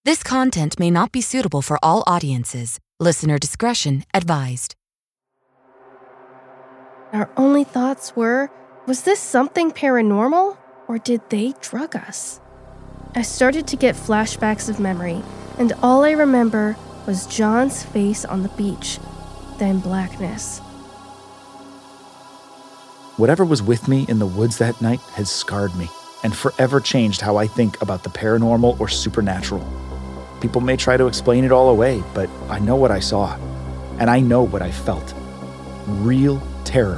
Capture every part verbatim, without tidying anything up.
This content may not be suitable for all audiences. Listener discretion advised. Our only thoughts were, was this something paranormal, or did they drug us? I started to get flashbacks of memory, and all I remember was John's face on the beach, then blackness. Whatever was with me in the woods that night has scarred me and forever changed how I think about the paranormal or supernatural. People may try to explain it all away, but I know what I saw, and I know what I felt. Real terror.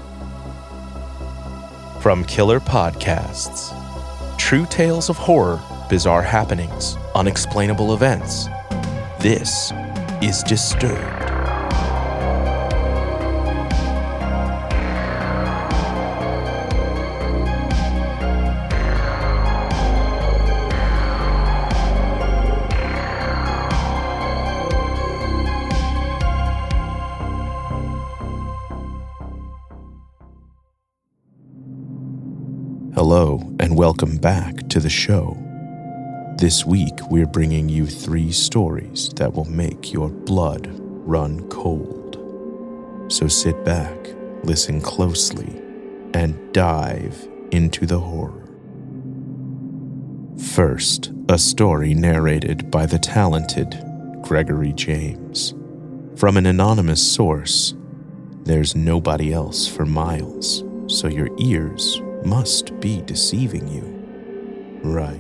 From Killer Podcasts. True tales of horror, bizarre happenings, unexplainable events. This is Disturbed. Hello, and welcome back to the show. This week, we're bringing you three stories that will make your blood run cold. So sit back, listen closely, and dive into the horror. First, a story narrated by the talented Gregory James. From an anonymous source, there's nobody else for miles, so your ears must be deceiving you, right?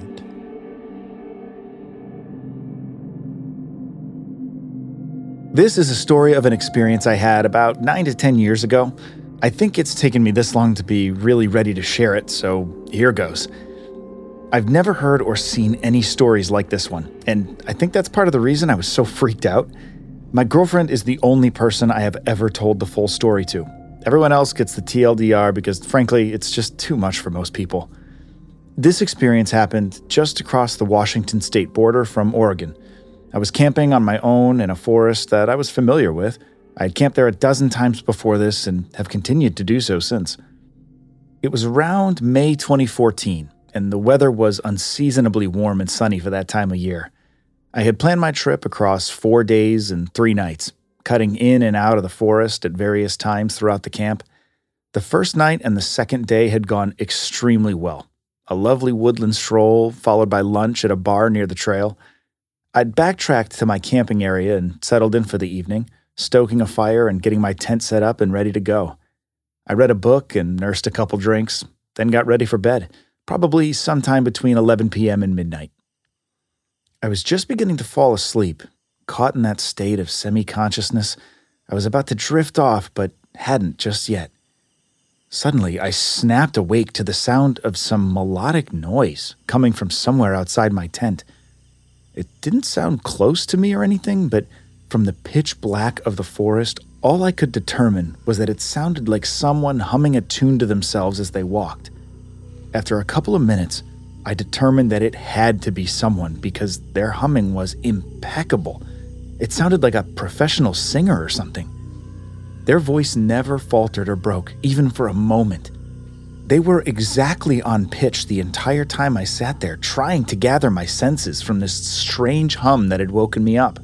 This is a story of an experience I had about nine to ten years ago. I think it's taken me this long to be really ready to share it, so here goes. I've never heard or seen any stories like this one, and I think that's part of the reason I was so freaked out. My girlfriend is the only person I have ever told the full story to. Everyone else gets the T L D R because, frankly, it's just too much for most people. This experience happened just across the Washington state border from Oregon. I was camping on my own in a forest that I was familiar with. I had camped there a dozen times before this and have continued to do so since. It was around May twenty fourteen, and the weather was unseasonably warm and sunny for that time of year. I had planned my trip across four days and three nights, cutting in and out of the forest at various times throughout the camp. The first night and the second day had gone extremely well. A lovely woodland stroll, followed by lunch at a bar near the trail. I'd backtracked to my camping area and settled in for the evening, stoking a fire and getting my tent set up and ready to go. I read a book and nursed a couple drinks, then got ready for bed, probably sometime between eleven p.m. and midnight. I was just beginning to fall asleep, caught in that state of semi-consciousness. I was about to drift off, but hadn't just yet. Suddenly, I snapped awake to the sound of some melodic noise coming from somewhere outside my tent. It didn't sound close to me or anything, but from the pitch black of the forest, all I could determine was that it sounded like someone humming a tune to themselves as they walked. After a couple of minutes, I determined that it had to be someone because their humming was impeccable. It sounded like a professional singer or something. Their voice never faltered or broke, even for a moment. They were exactly on pitch the entire time I sat there, trying to gather my senses from this strange hum that had woken me up.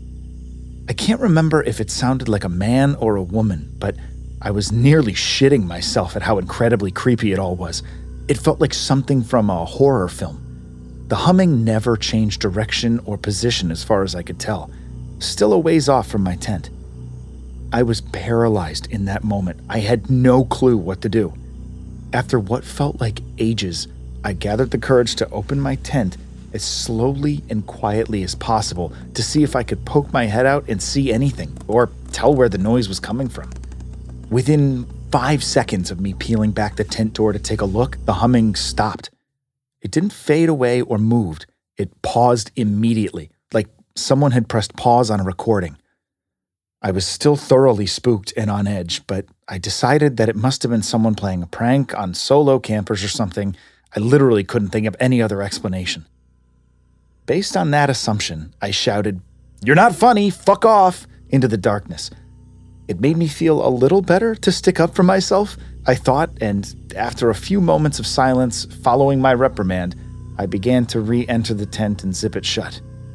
I can't remember if it sounded like a man or a woman, but I was nearly shitting myself at how incredibly creepy it all was. It felt like something from a horror film. The humming never changed direction or position as far as I could tell, still a ways off from my tent. I was paralyzed in that moment. I had no clue what to do. After what felt like ages, I gathered the courage to open my tent as slowly and quietly as possible to see if I could poke my head out and see anything, or tell where the noise was coming from. Within five seconds of me peeling back the tent door to take a look, the humming stopped. It didn't fade away or moved. It paused immediately, like someone had pressed pause on a recording. I was still thoroughly spooked and on edge, but I decided that it must have been someone playing a prank on solo campers or something. I literally couldn't think of any other explanation. Based on that assumption, I shouted, "You're not funny, fuck off," into the darkness. It made me feel a little better to stick up for myself, I thought, and after a few moments of silence following my reprimand, I began to re-enter the tent and zip it shut.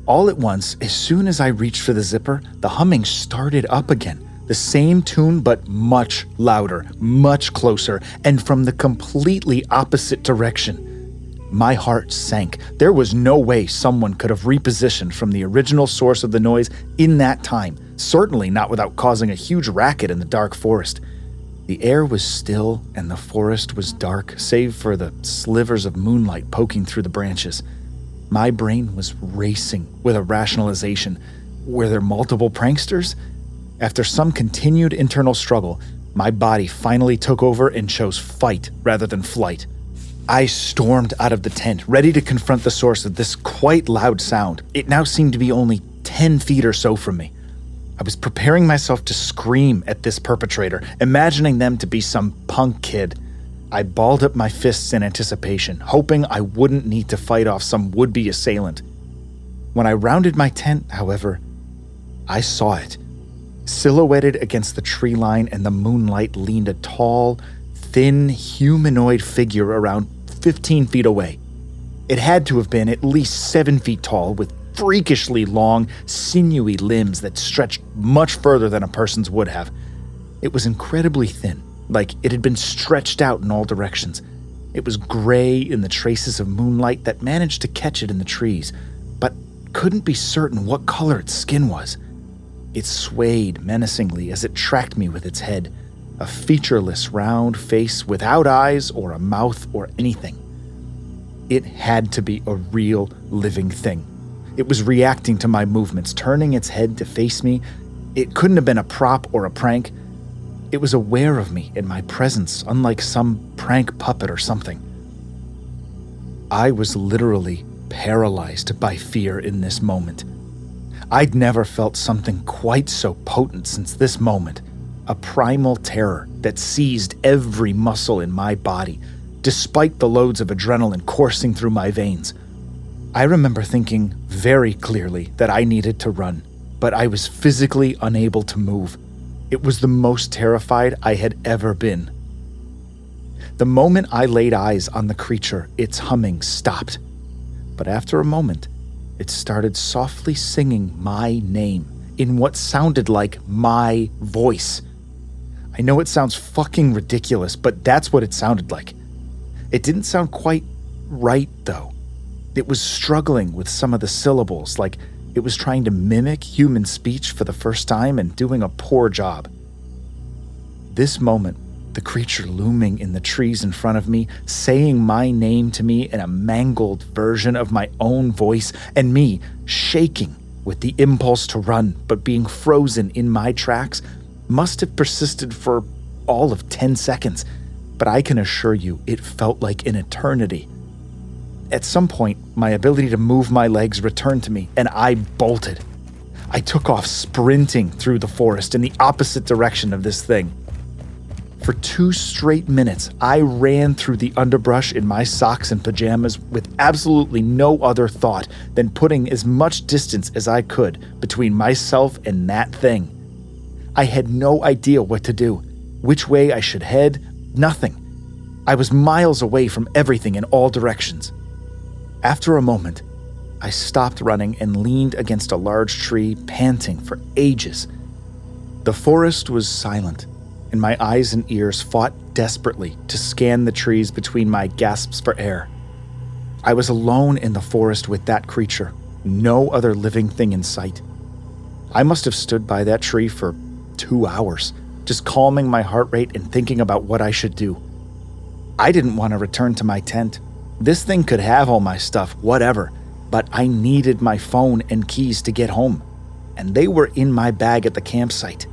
All at once, as soon as I reached for the zipper, the humming started up again. The same tune, but much louder, much closer, and from the completely opposite direction. My heart sank. There was no way someone could have repositioned from the original source of the noise in that time, certainly not without causing a huge racket in the dark forest. The air was still and the forest was dark, save for the slivers of moonlight poking through the branches. My brain was racing with a rationalization. Were there multiple pranksters? After some continued internal struggle, my body finally took over and chose fight rather than flight. I stormed out of the tent, ready to confront the source of this quite loud sound. It now seemed to be only ten feet or so from me. I was preparing myself to scream at this perpetrator, imagining them to be some punk kid. I balled up my fists in anticipation, hoping I wouldn't need to fight off some would-be assailant. When I rounded my tent, however, I saw it. Silhouetted against the tree line and the moonlight leaned a tall, thin, humanoid figure around fifteen feet away. It had to have been at least seven feet tall, with freakishly long, sinewy limbs that stretched much further than a person's would have. It was incredibly thin, like it had been stretched out in all directions. It was gray in the traces of moonlight that managed to catch it in the trees, but couldn't be certain what color its skin was. It swayed menacingly as it tracked me with its head, a featureless round face without eyes or a mouth or anything. It had to be a real living thing. It was reacting to my movements, turning its head to face me. It couldn't have been a prop or a prank. It was aware of me and my presence, unlike some prank puppet or something. I was literally paralyzed by fear in this moment. I'd never felt something quite so potent since this moment. A primal terror that seized every muscle in my body, despite the loads of adrenaline coursing through my veins. I remember thinking very clearly that I needed to run, but I was physically unable to move. It was the most terrified I had ever been. The moment I laid eyes on the creature, its humming stopped. But after a moment, it started softly singing my name in what sounded like my voice. I know it sounds fucking ridiculous, but that's what it sounded like. It didn't sound quite right, though. It was struggling with some of the syllables, like it was trying to mimic human speech for the first time and doing a poor job. This moment, the creature looming in the trees in front of me, saying my name to me in a mangled version of my own voice, and me shaking with the impulse to run but being frozen in my tracks, must have persisted for all of ten seconds, but I can assure you it felt like an eternity. At some point, my ability to move my legs returned to me, and I bolted. I took off sprinting through the forest in the opposite direction of this thing. For two straight minutes, I ran through the underbrush in my socks and pajamas with absolutely no other thought than putting as much distance as I could between myself and that thing. I had no idea what to do, which way I should head, nothing. I was miles away from everything in all directions. After a moment, I stopped running and leaned against a large tree, panting for ages. The forest was silent, and my eyes and ears fought desperately to scan the trees between my gasps for air. I was alone in the forest with that creature, no other living thing in sight. I must have stood by that tree for two hours, just calming my heart rate and thinking about what I should do. I didn't want to return to my tent. This thing could have all my stuff, whatever, but I needed my phone and keys to get home, and they were in my bag at the campsite.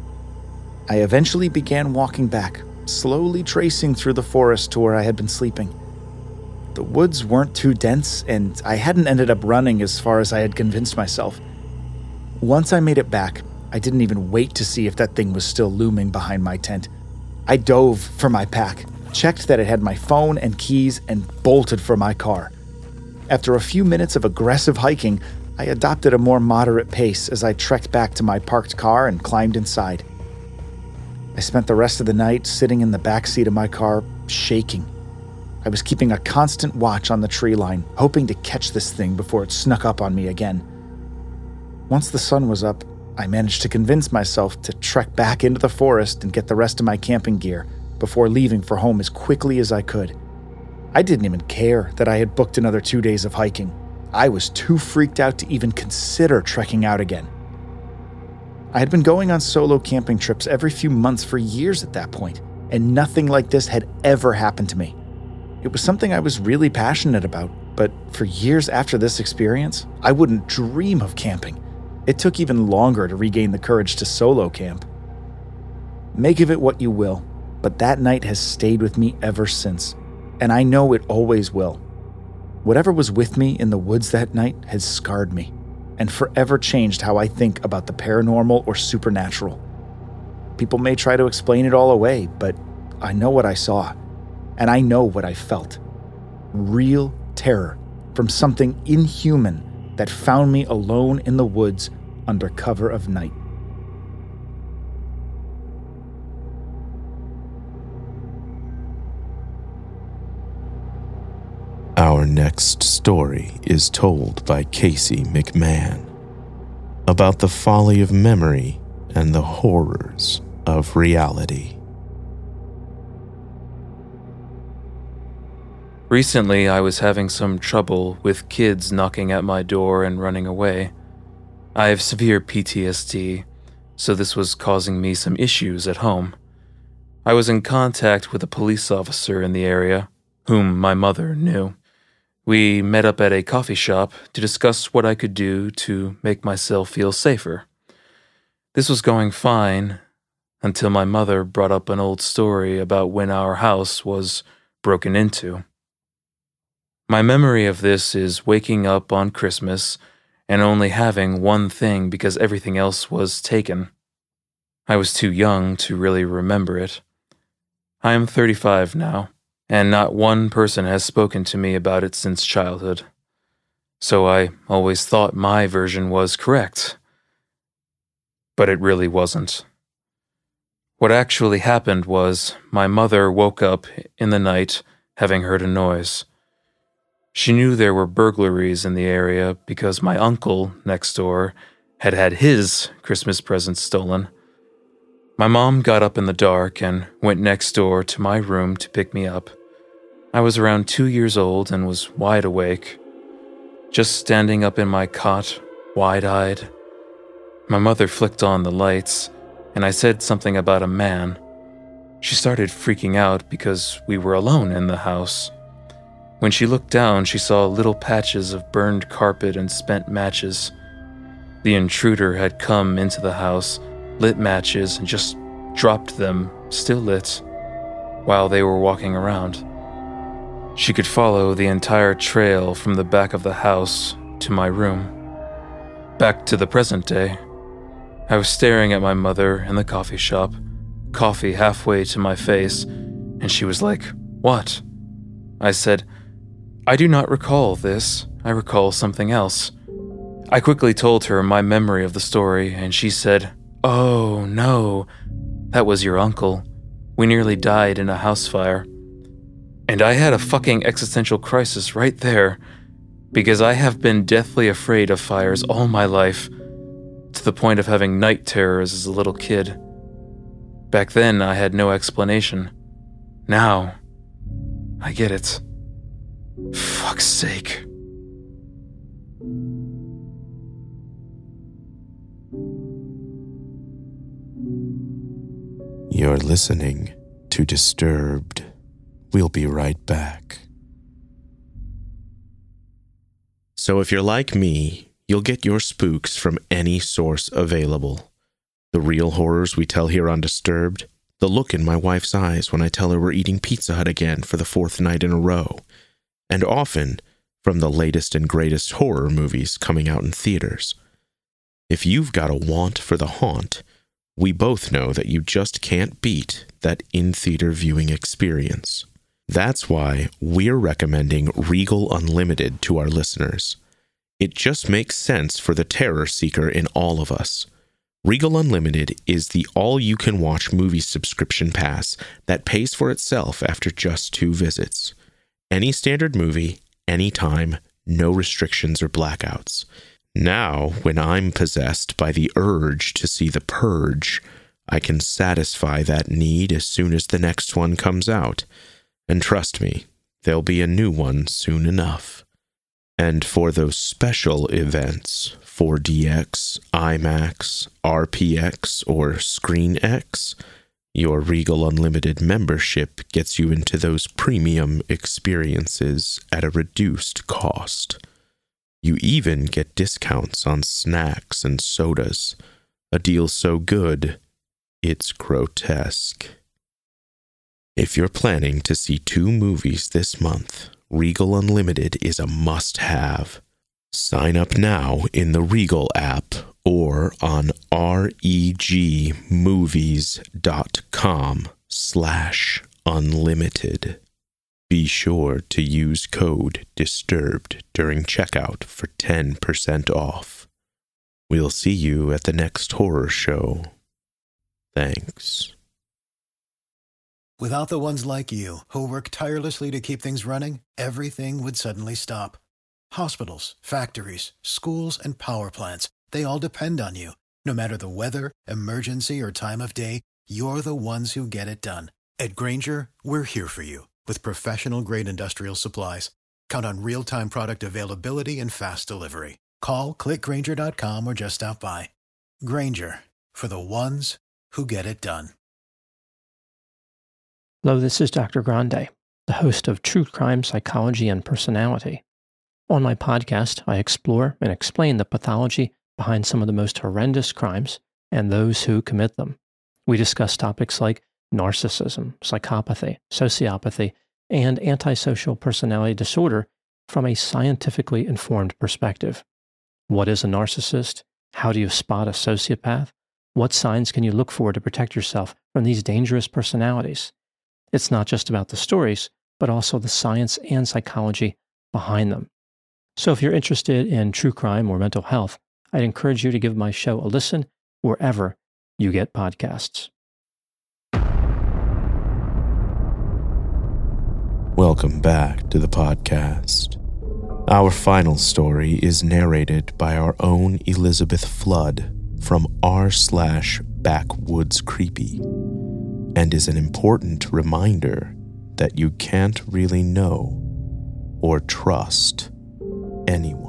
I eventually began walking back, slowly tracing through the forest to where I had been sleeping. The woods weren't too dense, and I hadn't ended up running as far as I had convinced myself. Once I made it back, I didn't even wait to see if that thing was still looming behind my tent. I dove for my pack, checked that it had my phone and keys, and bolted for my car. After a few minutes of aggressive hiking, I adopted a more moderate pace as I trekked back to my parked car and climbed inside. I spent the rest of the night sitting in the backseat of my car, shaking. I was keeping a constant watch on the tree line, hoping to catch this thing before it snuck up on me again. Once the sun was up, I managed to convince myself to trek back into the forest and get the rest of my camping gear before leaving for home as quickly as I could. I didn't even care that I had booked another two days of hiking. I was too freaked out to even consider trekking out again. I had been going on solo camping trips every few months for years at that point, and nothing like this had ever happened to me. It was something I was really passionate about, but for years after this experience, I wouldn't dream of camping. It took even longer to regain the courage to solo camp. Make of it what you will, but that night has stayed with me ever since, and I know it always will. Whatever was with me in the woods that night has scarred me and forever changed how I think about the paranormal or supernatural. People may try to explain it all away, but I know what I saw, and I know what I felt. Real terror from something inhuman that found me alone in the woods under cover of night. Our next story is told by Casey McMahon about the folly of memory and the horrors of reality. Recently, I was having some trouble with kids knocking at my door and running away. I have severe P T S D, so this was causing me some issues at home. I was in contact with a police officer in the area, whom my mother knew. We met up at a coffee shop to discuss what I could do to make myself feel safer. This was going fine until my mother brought up an old story about when our house was broken into. My memory of this is waking up on Christmas and only having one thing because everything else was taken. I was too young to really remember it. I am thirty-five now, and not one person has spoken to me about it since childhood. So I always thought my version was correct. But it really wasn't. What actually happened was my mother woke up in the night having heard a noise. She knew there were burglaries in the area because my uncle next door had had his Christmas presents stolen. My mom got up in the dark and went next door to my room to pick me up. I was around two years old and was wide awake, just standing up in my cot, wide-eyed. My mother flicked on the lights, and I said something about a man. She started freaking out because we were alone in the house. When she looked down, she saw little patches of burned carpet and spent matches. The intruder had come into the house, lit matches, and just dropped them, still lit, while they were walking around. She could follow the entire trail from the back of the house to my room. Back to the present day. I was staring at my mother in the coffee shop, coffee halfway to my face, and she was like, "What?" I said, "I do not recall this. I recall something else." I quickly told her my memory of the story, and she said, "Oh, no, that was your uncle. We nearly died in a house fire." And I had a fucking existential crisis right there, because I have been deathly afraid of fires all my life, to the point of having night terrors as a little kid. Back then, I had no explanation. Now, I get it. Fuck's sake. You're listening to Disturbed. We'll be right back. So if you're like me, you'll get your spooks from any source available. The real horrors we tell here on Disturbed, the look in my wife's eyes when I tell her we're eating Pizza Hut again for the fourth night in a row, and often from the latest and greatest horror movies coming out in theaters. If you've got a want for the haunt, we both know that you just can't beat that in-theater viewing experience. That's why we're recommending Regal Unlimited to our listeners. It just makes sense for the terror seeker in all of us. Regal Unlimited is the all-you-can-watch movie subscription pass that pays for itself after just two visits. Any standard movie, anytime, no restrictions or blackouts. Now, when I'm possessed by the urge to see The Purge, I can satisfy that need as soon as the next one comes out. And trust me, there'll be a new one soon enough. And for those special events, four D X, IMAX, R P X, or ScreenX, your Regal Unlimited membership gets you into those premium experiences at a reduced cost. You even get discounts on snacks and sodas, a deal so good, it's grotesque. If you're planning to see two movies this month, Regal Unlimited is a must-have. Sign up now in the Regal app or on regmovies.com slash unlimited. Be sure to use code DISTURBED during checkout for ten percent off. We'll see you at the next horror show. Thanks. Without the ones like you, who work tirelessly to keep things running, everything would suddenly stop. Hospitals, factories, schools, and power plants, they all depend on you. No matter the weather, emergency, or time of day, you're the ones who get it done. At Grainger, we're here for you with professional-grade industrial supplies. Count on real-time product availability and fast delivery. Call, click Grainger dot com, or just stop by. Grainger, for the ones who get it done. Hello, this is Doctor Grande, the host of True Crime Psychology and Personality. On my podcast, I explore and explain the pathology behind some of the most horrendous crimes and those who commit them. We discuss topics like narcissism, psychopathy, sociopathy, and antisocial personality disorder from a scientifically informed perspective. What is a narcissist? How do you spot a sociopath? What signs can you look for to protect yourself from these dangerous personalities? It's not just about the stories, but also the science and psychology behind them. So if you're interested in true crime or mental health, I'd encourage you to give my show a listen wherever you get podcasts. Welcome back to the podcast. Our final story is narrated by our own Elizabeth Flood from r slash backwoods creepy, and is an important reminder that you can't really know or trust anyone.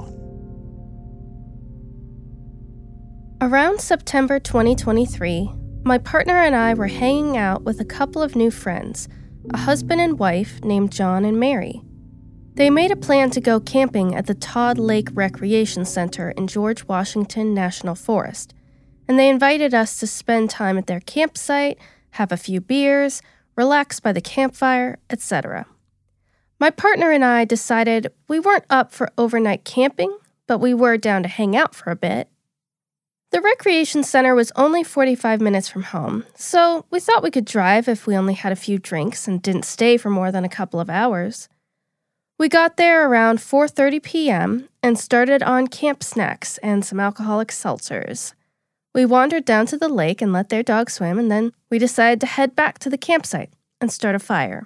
Around September twenty twenty-three, my partner and I were hanging out with a couple of new friends, a husband and wife named John and Mary. They made a plan to go camping at the Todd Lake Recreation Center in George Washington National Forest, and they invited us to spend time at their campsite, have a few beers, relax by the campfire, et cetera. My partner and I decided we weren't up for overnight camping, but we were down to hang out for a bit. The recreation center was only forty-five minutes from home, so we thought we could drive if we only had a few drinks and didn't stay for more than a couple of hours. We got there around four thirty p.m. and started on camp snacks and some alcoholic seltzers. We wandered down to the lake and let their dog swim, and then we decided to head back to the campsite and start a fire.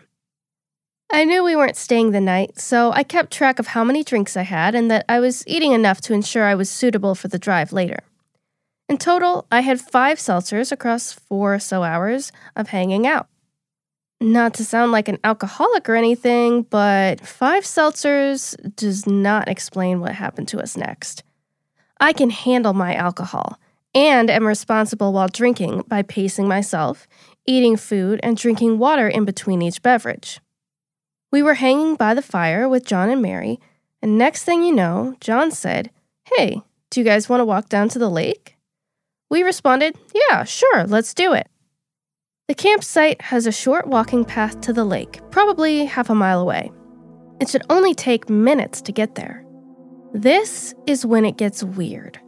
I knew we weren't staying the night, so I kept track of how many drinks I had and that I was eating enough to ensure I was suitable for the drive later. In total, I had five seltzers across four or so hours of hanging out. Not to sound like an alcoholic or anything, but five seltzers does not explain what happened to us next. I can handle my alcohol, and am responsible while drinking by pacing myself, eating food, and drinking water in between each beverage. We were hanging by the fire with John and Mary, and next thing you know, John said, "Hey, do you guys want to walk down to the lake?" We responded, "Yeah, sure, let's do it." The campsite has a short walking path to the lake, probably half a mile away. It should only take minutes to get there. This is when it gets weird.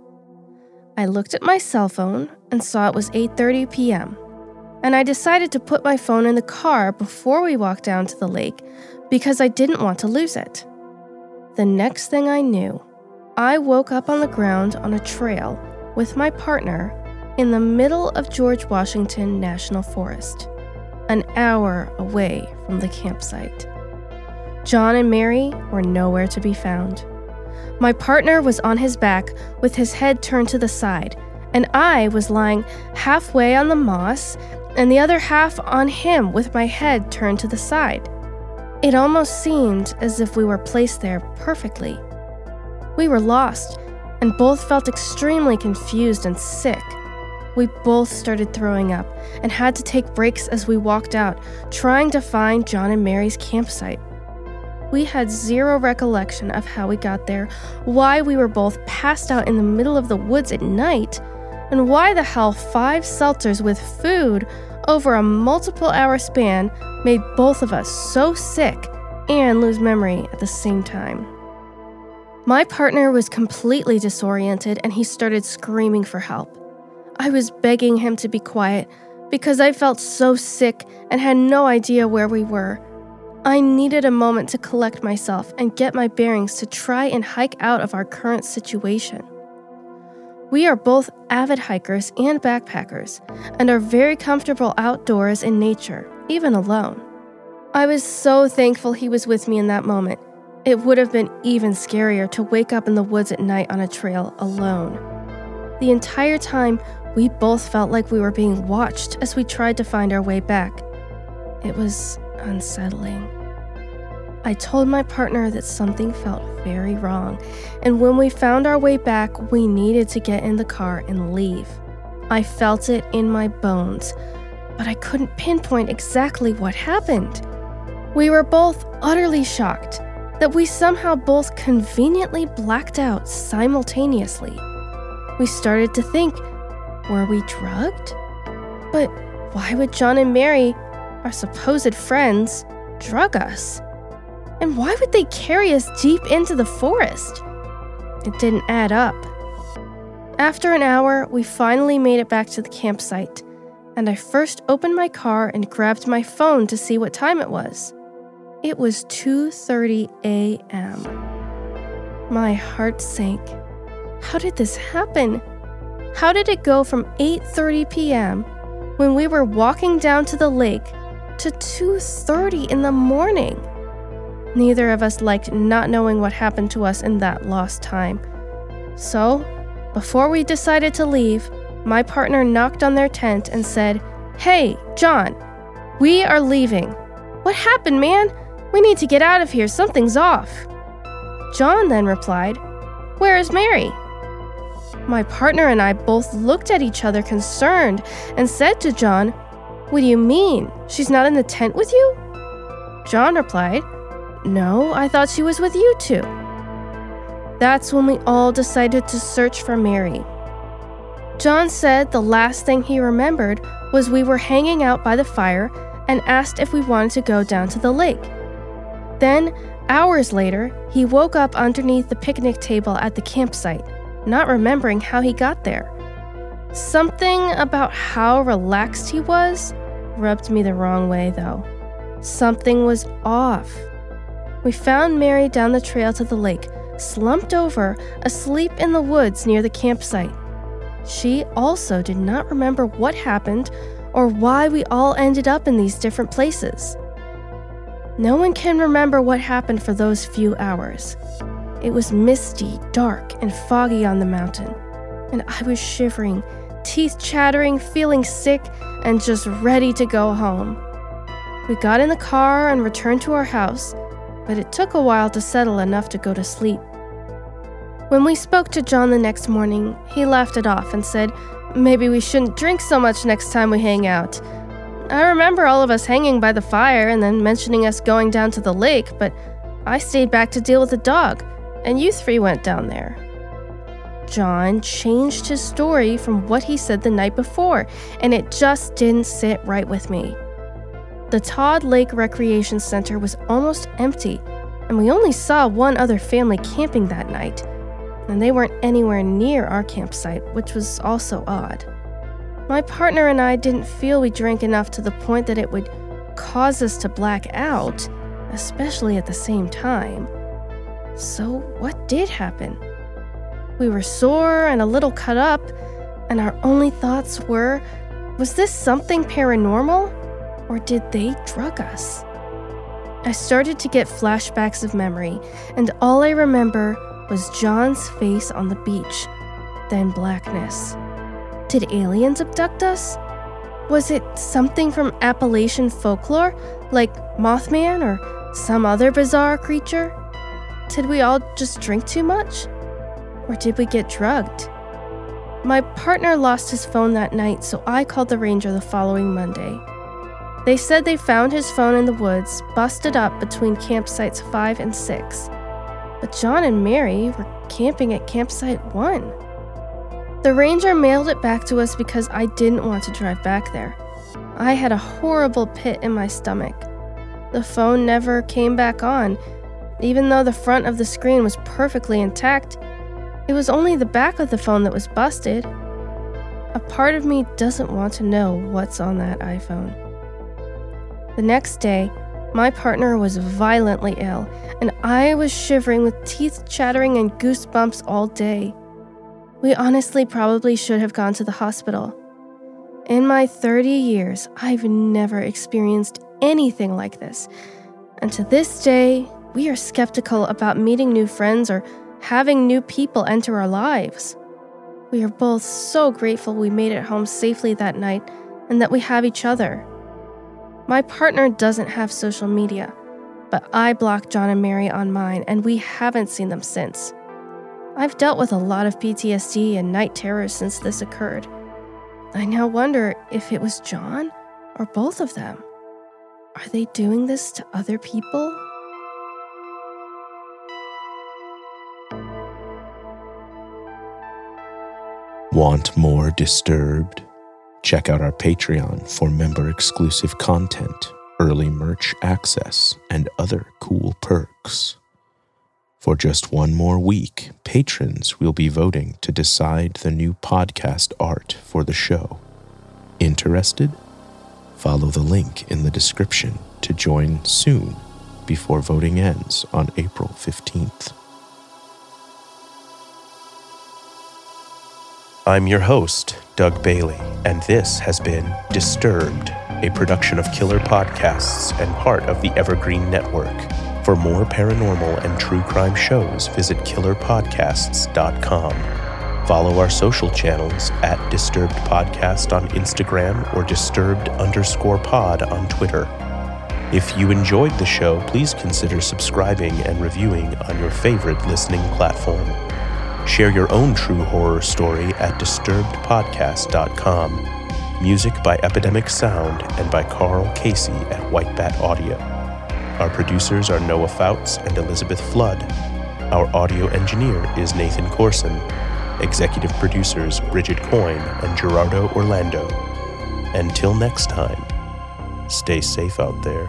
I looked at my cell phone and saw it was eight thirty p.m., and I decided to put my phone in the car before we walked down to the lake because I didn't want to lose it. The next thing I knew, I woke up on the ground on a trail with my partner in the middle of George Washington National Forest, an hour away from the campsite. John and Mary were nowhere to be found. My partner was on his back with his head turned to the side, and I was lying halfway on the moss and the other half on him with my head turned to the side. It almost seemed as if we were placed there perfectly. We were lost and both felt extremely confused and sick. We both started throwing up and had to take breaks as we walked out, trying to find John and Mary's campsite. We had zero recollection of how we got there, why we were both passed out in the middle of the woods at night, and why the hell five seltzers with food over a multiple hour span made both of us so sick and lose memory at the same time. My partner was completely disoriented and he started screaming for help. I was begging him to be quiet because I felt so sick and had no idea where we were. I needed a moment to collect myself and get my bearings to try and hike out of our current situation. We are both avid hikers and backpackers and are very comfortable outdoors in nature, even alone. I was so thankful he was with me in that moment. It would have been even scarier to wake up in the woods at night on a trail alone. The entire time, we both felt like we were being watched as we tried to find our way back. It was unsettling. I told my partner that something felt very wrong, and when we found our way back, we needed to get in the car and leave. I felt it in my bones, but I couldn't pinpoint exactly what happened. We were both utterly shocked that we somehow both conveniently blacked out simultaneously. We started to think, were we drugged? But why would John and Mary, our supposed friends, drug us? And why would they carry us deep into the forest? It didn't add up. After an hour, we finally made it back to the campsite, and I first opened my car and grabbed my phone to see what time it was. It was two thirty a.m. My heart sank. How did this happen? How did it go from eight thirty p.m., when we were walking down to the lake, to two thirty in the morning? Neither of us liked not knowing what happened to us in that lost time. So, before we decided to leave, my partner knocked on their tent and said, "Hey, John, we are leaving. What happened, man? We need to get out of here. Something's off." John then replied, "Where is Mary?" My partner and I both looked at each other concerned and said to John, "What do you mean? She's not in the tent with you?" John replied, "No, I thought she was with you two." That's when we all decided to search for Mary. John said the last thing he remembered was we were hanging out by the fire and asked if we wanted to go down to the lake. Then, hours later, he woke up underneath the picnic table at the campsite, not remembering how he got there. Something about how relaxed he was rubbed me the wrong way, though. Something was off. We found Mary down the trail to the lake, slumped over, asleep in the woods near the campsite. She also did not remember what happened or why we all ended up in these different places. No one can remember what happened for those few hours. It was misty, dark, and foggy on the mountain, and I was shivering, teeth chattering, feeling sick, and just ready to go home. We got in the car and returned to our house, but it took a while to settle enough to go to sleep. When we spoke to John the next morning, he laughed it off and said, "Maybe we shouldn't drink so much next time we hang out. I remember all of us hanging by the fire and then mentioning us going down to the lake, but I stayed back to deal with the dog, and you three went down there." John changed his story from what he said the night before, and it just didn't sit right with me. The Todd Lake Recreation Center was almost empty, and we only saw one other family camping that night, and they weren't anywhere near our campsite, which was also odd. My partner and I didn't feel we drank enough to the point that it would cause us to black out, especially at the same time. So what did happen? We were sore and a little cut up, and our only thoughts were, was this something paranormal, or did they drug us? I started to get flashbacks of memory, and all I remember was John's face on the beach, then blackness. Did aliens abduct us? Was it something from Appalachian folklore, like Mothman or some other bizarre creature? Did we all just drink too much? Or did we get drugged? My partner lost his phone that night, so I called the ranger the following Monday. They said they found his phone in the woods, busted up between campsites five and six. But John and Mary were camping at campsite one. The ranger mailed it back to us because I didn't want to drive back there. I had a horrible pit in my stomach. The phone never came back on. Even though the front of the screen was perfectly intact, it was only the back of the phone that was busted. A part of me doesn't want to know what's on that iPhone. The next day, my partner was violently ill, and I was shivering with teeth chattering and goosebumps all day. We honestly probably should have gone to the hospital. In my thirty years, I've never experienced anything like this, and to this day, we are skeptical about meeting new friends or having new people enter our lives. We are both so grateful we made it home safely that night and that we have each other. My partner doesn't have social media, but I blocked John and Mary on mine, and we haven't seen them since. I've dealt with a lot of P T S D and night terrors since this occurred. I now wonder if it was John or both of them. Are they doing this to other people? Want more Disturbed? Check out our Patreon for member-exclusive content, early merch access, and other cool perks. For just one more week, patrons will be voting to decide the new podcast art for the show. Interested? Follow the link in the description to join soon before voting ends on April fifteenth. I'm your host, Doug Bailey, and this has been Disturbed, a production of Killer Podcasts and part of the Evergreen Network. For more paranormal and true crime shows, visit killer podcasts dot com. Follow our social channels at Disturbed Podcast on Instagram or Disturbed underscore pod on Twitter. If you enjoyed the show, please consider subscribing and reviewing on your favorite listening platform. Share your own true horror story at disturbed podcast dot com. Music by Epidemic Sound and by Carl Casey at White Bat Audio. Our producers are Noah Fouts and Elizabeth Flood. Our audio engineer is Nathan Corson. Executive producers Bridget Coyne and Gerardo Orlando. Until next time, stay safe out there.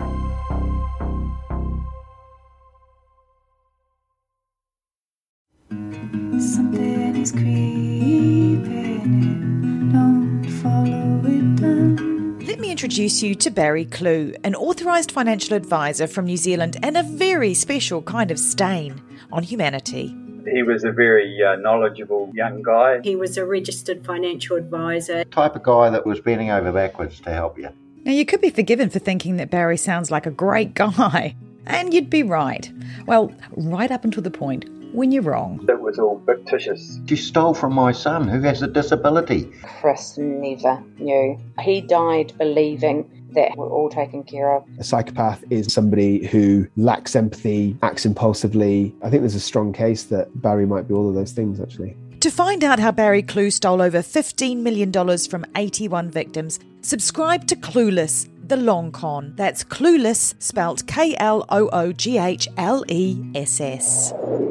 Something is creeping in, don't follow it down. Let me introduce you to Barry Clue, an authorised financial advisor from New Zealand and a very special kind of stain on humanity. He was a very uh, knowledgeable young guy. He was a registered financial advisor. Type of guy that was bending over backwards to help you. Now, you could be forgiven for thinking that Barry sounds like a great guy, and you'd be right. Well, right up until the point when you're wrong. It was all fictitious. You stole from my son who has a disability. Chris never knew. He died believing that we're all taken care of. A psychopath is somebody who lacks empathy, acts impulsively. I think there's a strong case that Barry might be all of those things, actually. To find out how Barry Clue stole over fifteen million dollars from eighty-one victims, subscribe to Clueless, The Long Con. That's Clueless, spelt K L O O G H L E S S.